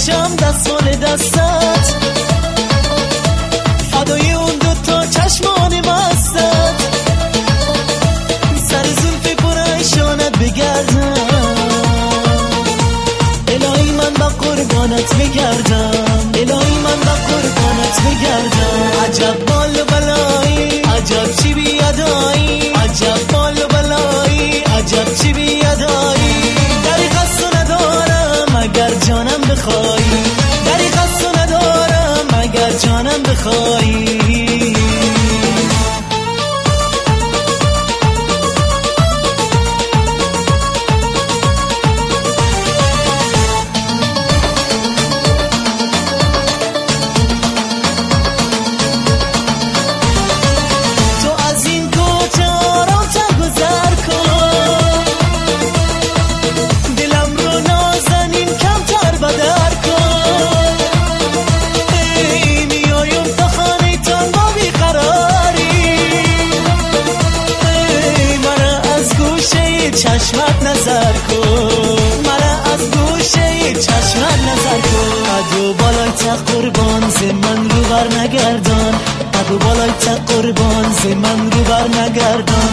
باشم دست مال دستت، فدای اون دوتا چشمان مستت، سر زلف پرایشانت بگردم، الهی من با قربانت بگردم، الهی من با قربانت بگردم. عجب بال و بلایی، عجب چی بیادایی، عجب بال و بلایی، عجب چی بیادایی. دری قصد ندارم اگر جانم بخوایی، دری قصد ندارم اگر جانم بخوایی. چشمت نظر کن، مرا از گوشه چشمت نظر کن. قد و بالای تا قربان ز من رو بر نگردان، قد و بالای تا قربان ز من رو بر نگردان.